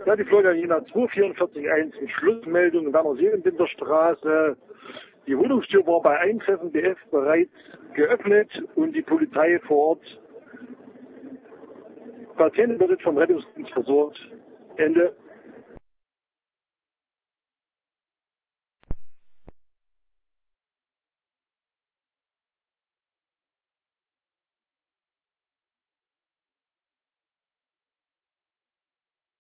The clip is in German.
Ja, die Florianina 2441 mit Schlussmeldung in Werner Seelenbinder Straße. Die Wohnungstür war bei Eintreffen BF bereits geöffnet und die Polizei vor Ort. Patientin wird vom Rettungsdienst versorgt. Ende.